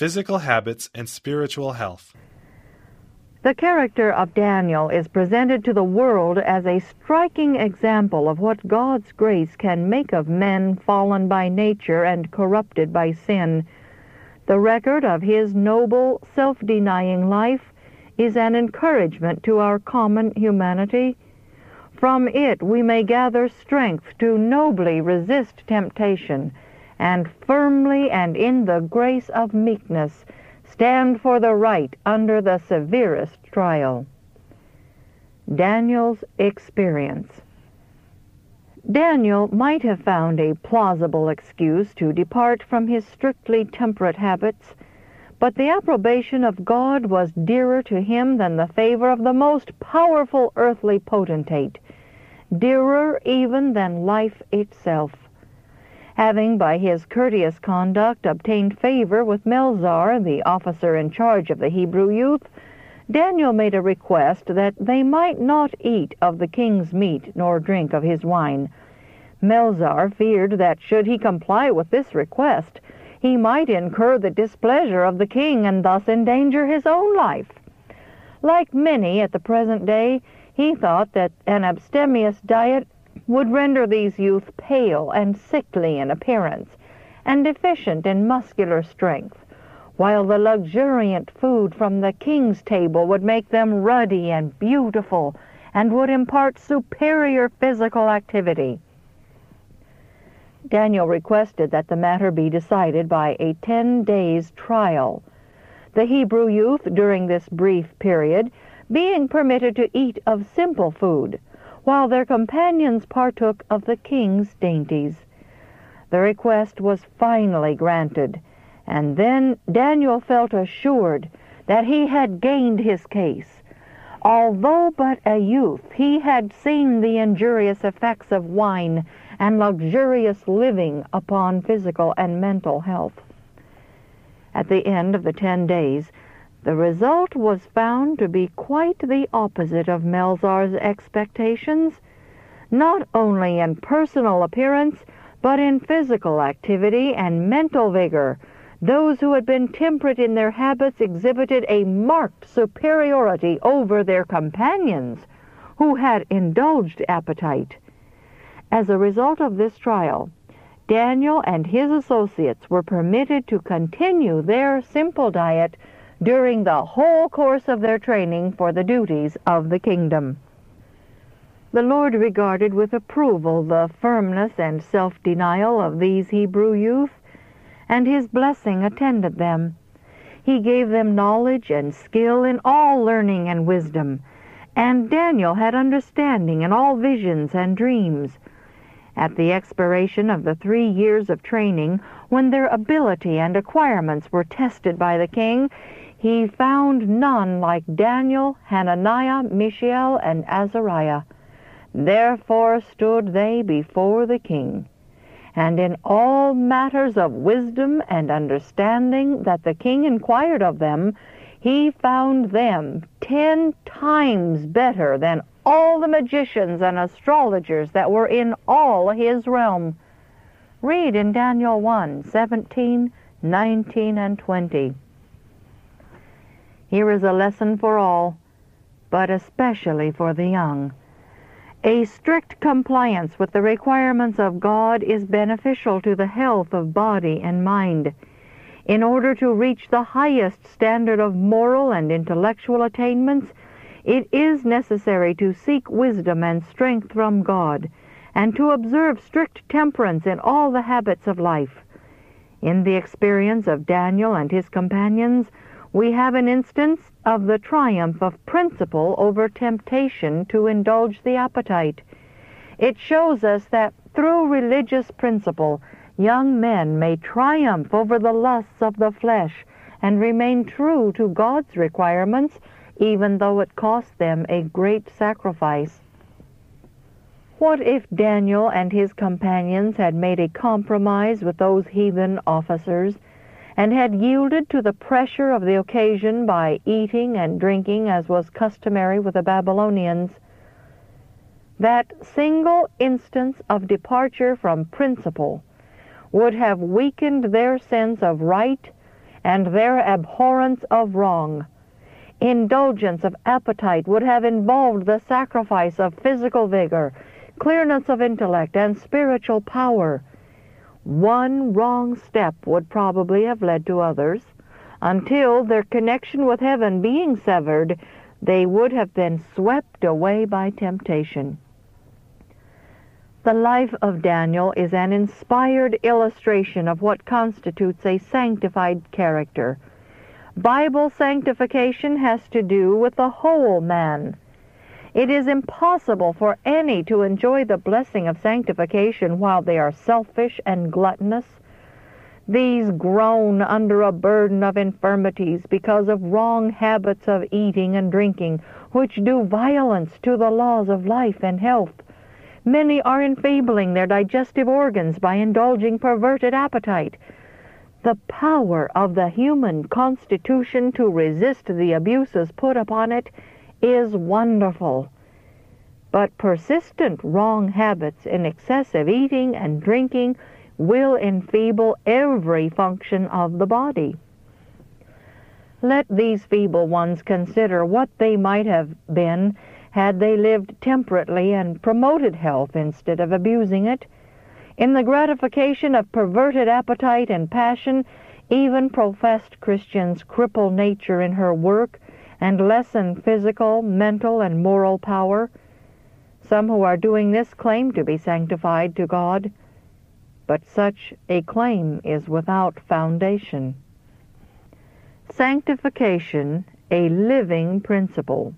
physical habits, and spiritual health. The character of Daniel is presented to the world as a striking example of what God's grace can make of men fallen by nature and corrupted by sin. The record of his noble, self-denying life is an encouragement to our common humanity. From it we may gather strength to nobly resist temptation, and firmly and in the grace of meekness stand for the right under the severest trial. Daniel's experience. Daniel might have found a plausible excuse to depart from his strictly temperate habits, but the approbation of God was dearer to him than the favor of the most powerful earthly potentate, dearer even than life itself. Having by his courteous conduct obtained favor with Melzar, the officer in charge of the Hebrew youth, Daniel made a request that they might not eat of the king's meat nor drink of his wine. Melzar feared that should he comply with this request, he might incur the displeasure of the king and thus endanger his own life. Like many at the present day, he thought that an abstemious diet would render these youth pale and sickly in appearance, and deficient in muscular strength, while the luxuriant food from the king's table would make them ruddy and beautiful, and would impart superior physical activity. Daniel requested that the matter be decided by a 10 days trial, the Hebrew youth during this brief period being permitted to eat of simple food, while their companions partook of the king's dainties. The request was finally granted, and then Daniel felt assured that he had gained his case. Although but a youth, he had seen the injurious effects of wine and luxurious living upon physical and mental health. At the end of the 10 days, the result was found to be quite the opposite of Melzar's expectations, not only in personal appearance, but in physical activity and mental vigor. Those who had been temperate in their habits exhibited a marked superiority over their companions, who had indulged appetite. As a result of this trial, Daniel and his associates were permitted to continue their simple diet during the whole course of their training for the duties of the kingdom. The Lord regarded with approval the firmness and self-denial of these Hebrew youth, and his blessing attended them. He gave them knowledge and skill in all learning and wisdom, and Daniel had understanding in all visions and dreams. At the expiration of the 3 years of training, when their ability and acquirements were tested by the king, he found none like Daniel, Hananiah, Mishael, and Azariah. Therefore stood they before the king. And in all matters of wisdom and understanding that the king inquired of them, he found them 10 times better than all the magicians and astrologers that were in all his realm. Read in Daniel 1:17, 19, and 20. Here is a lesson for all, but especially for the young. A strict compliance with the requirements of God is beneficial to the health of body and mind. In order to reach the highest standard of moral and intellectual attainments, it is necessary to seek wisdom and strength from God, and to observe strict temperance in all the habits of life. In the experience of Daniel and his companions, we have an instance of the triumph of principle over temptation to indulge the appetite. It shows us that through religious principle, young men may triumph over the lusts of the flesh and remain true to God's requirements, even though it costs them a great sacrifice. What if Daniel and his companions had made a compromise with those heathen officers, and had yielded to the pressure of the occasion by eating and drinking as was customary with the Babylonians? That single instance of departure from principle would have weakened their sense of right and their abhorrence of wrong. Indulgence of appetite would have involved the sacrifice of physical vigor, clearness of intellect, and spiritual power. One wrong step would probably have led to others, until, their connection with heaven being severed, they would have been swept away by temptation. The life of Daniel is an inspired illustration of what constitutes a sanctified character. Bible sanctification has to do with the whole man. It is impossible for any to enjoy the blessing of sanctification while they are selfish and gluttonous. These groan under a burden of infirmities because of wrong habits of eating and drinking, which do violence to the laws of life and health. Many are enfabling their digestive organs by indulging perverted appetite. The power of the human constitution to resist the abuses put upon it is wonderful. But persistent wrong habits in excessive eating and drinking will enfeeble every function of the body. Let these feeble ones consider what they might have been had they lived temperately and promoted health instead of abusing it. In the gratification of perverted appetite and passion, even professed Christians cripple nature in her work and lessen physical, mental, and moral power. Some who are doing this claim to be sanctified to God, but such a claim is without foundation. Sanctification, a living principle.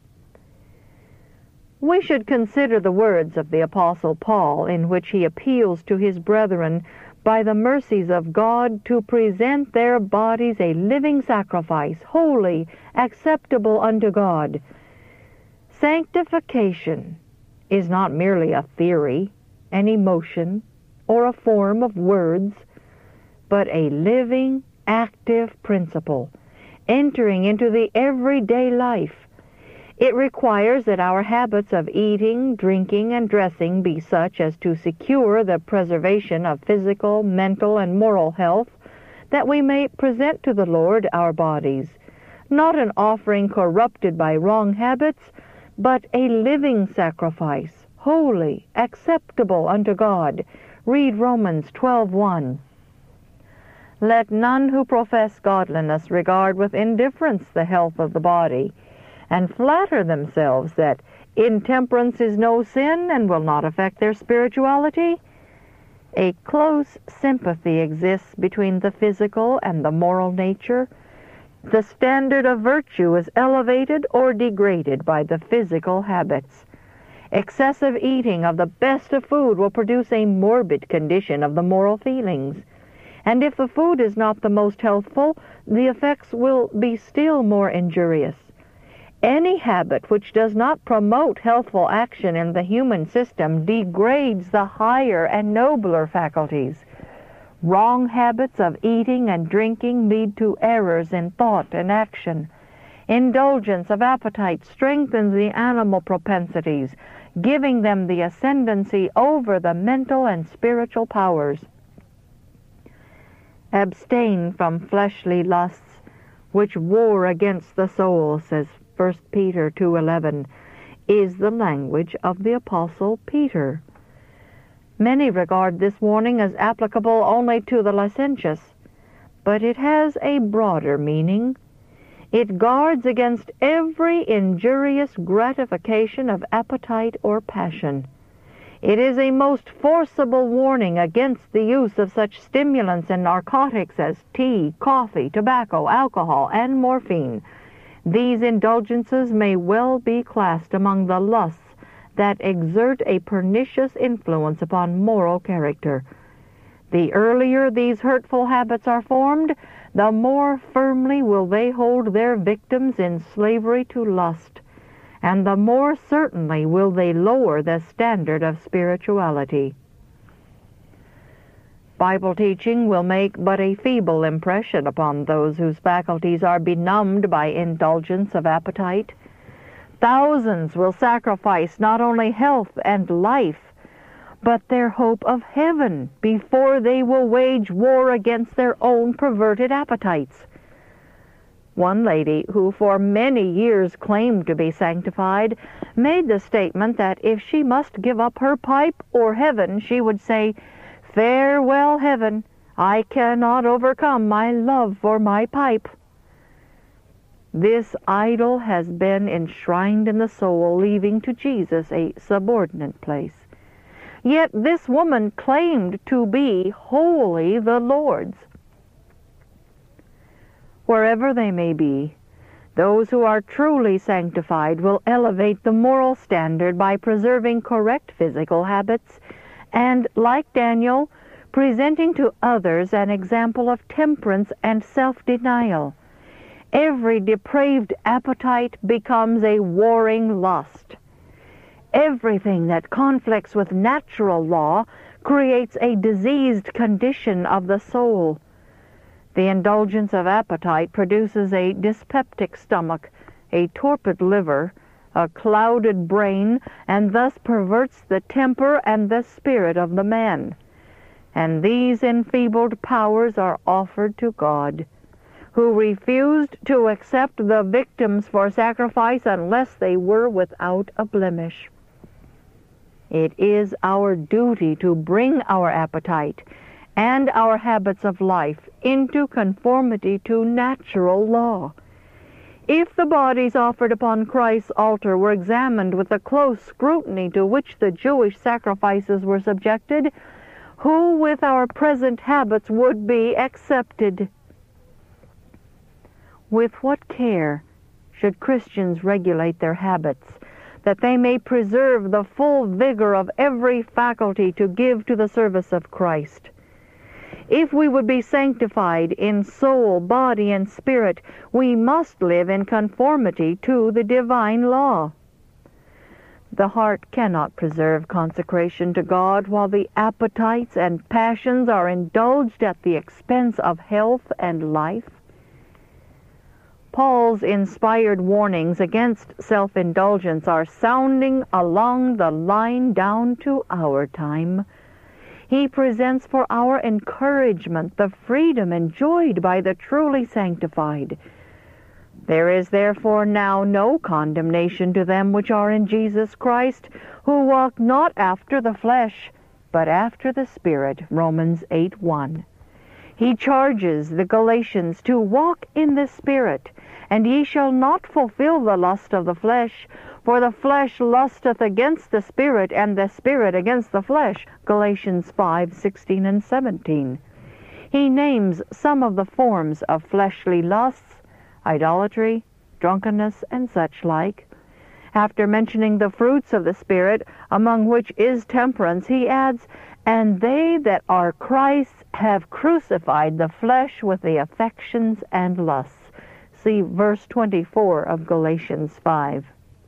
We should consider the words of the Apostle Paul, in which he appeals to his brethren by the mercies of God to present their bodies a living sacrifice, holy, acceptable unto God. Sanctification is not merely a theory, an emotion, or a form of words, but a living, active principle, entering into the everyday life. It requires that our habits of eating, drinking, and dressing be such as to secure the preservation of physical, mental, and moral health, that we may present to the Lord our bodies, not an offering corrupted by wrong habits, but a living sacrifice, holy, acceptable unto God. Read Romans 12:1. Let none who profess godliness regard with indifference the health of the body, and flatter themselves that intemperance is no sin and will not affect their spirituality. A close sympathy exists between the physical and the moral nature. The standard of virtue is elevated or degraded by the physical habits. Excessive eating of the best of food will produce a morbid condition of the moral feelings. And if the food is not the most healthful, the effects will be still more injurious. Any habit which does not promote healthful action in the human system degrades the higher and nobler faculties. Wrong habits of eating and drinking lead to errors in thought and action. Indulgence of appetite strengthens the animal propensities, giving them the ascendancy over the mental and spiritual powers. Abstain from fleshly lusts, which war against the soul, says 1 Peter 2:11, is the language of the Apostle Peter. Many regard this warning as applicable only to the licentious, but it has a broader meaning. It guards against every injurious gratification of appetite or passion. It is a most forcible warning against the use of such stimulants and narcotics as tea, coffee, tobacco, alcohol, and morphine. These indulgences may well be classed among the lusts that exert a pernicious influence upon moral character. The earlier these hurtful habits are formed, the more firmly will they hold their victims in slavery to lust, and the more certainly will they lower the standard of spirituality. Bible teaching will make but a feeble impression upon those whose faculties are benumbed by indulgence of appetite. Thousands will sacrifice not only health and life, but their hope of heaven before they will wage war against their own perverted appetites. One lady, who for many years claimed to be sanctified, made the statement that if she must give up her pipe or heaven, she would say, "Farewell, heaven, I cannot overcome my love for my pipe." This idol has been enshrined in the soul, leaving to Jesus a subordinate place. Yet this woman claimed to be wholly the Lord's. Wherever they may be, those who are truly sanctified will elevate the moral standard by preserving correct physical habits and, like Daniel, presenting to others an example of temperance and self-denial. Every depraved appetite becomes a warring lust. Everything that conflicts with natural law creates a diseased condition of the soul. The indulgence of appetite produces a dyspeptic stomach, a torpid liver, a clouded brain, and thus perverts the temper and the spirit of the man. And these enfeebled powers are offered to God, who refused to accept the victims for sacrifice unless they were without a blemish. It is our duty to bring our appetite and our habits of life into conformity to natural law. If the bodies offered upon Christ's altar were examined with the close scrutiny to which the Jewish sacrifices were subjected, who with our present habits would be accepted? With what care should Christians regulate their habits, that they may preserve the full vigor of every faculty to give to the service of Christ? If we would be sanctified in soul, body, and spirit, we must live in conformity to the divine law. The heart cannot preserve consecration to God while the appetites and passions are indulged at the expense of health and life. Paul's inspired warnings against self-indulgence are sounding along the line down to our time. He presents for our encouragement the freedom enjoyed by the truly sanctified. There is therefore now no condemnation to them which are in Jesus Christ, who walk not after the flesh, but after the Spirit. Romans 8:1. He charges the Galatians to walk in the Spirit, and ye shall not fulfill the lust of the flesh, for the flesh lusteth against the Spirit, and the Spirit against the flesh. Galatians 5:16 and 17. He names some of the forms of fleshly lusts, idolatry, drunkenness, and such like. After mentioning the fruits of the Spirit, among which is temperance, he adds, "And they that are Christ's have crucified the flesh with the affections and lusts." See verse 24 of Galatians 5.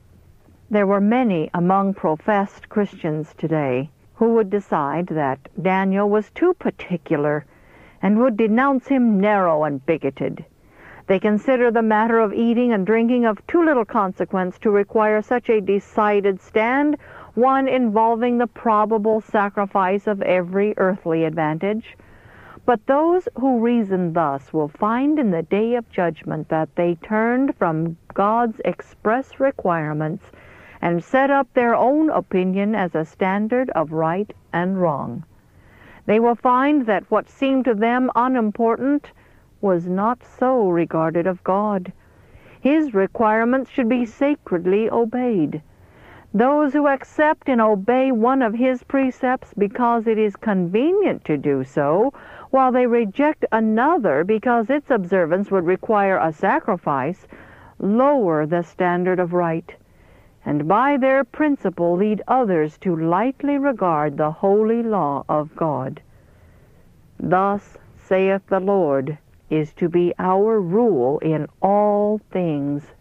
There were many among professed Christians today who would decide that Daniel was too particular and would denounce him narrow and bigoted. They consider the matter of eating and drinking of too little consequence to require such a decided stand, one involving the probable sacrifice of every earthly advantage. But those who reason thus will find in the day of judgment that they turned from God's express requirements and set up their own opinion as a standard of right and wrong. They will find that what seemed to them unimportant was not so regarded of God. His requirements should be sacredly obeyed. Those who accept and obey one of his precepts because it is convenient to do so, while they reject another because its observance would require a sacrifice, lower the standard of right, and by their principle lead others to lightly regard the holy law of God. Thus saith the Lord is to be our rule in all things.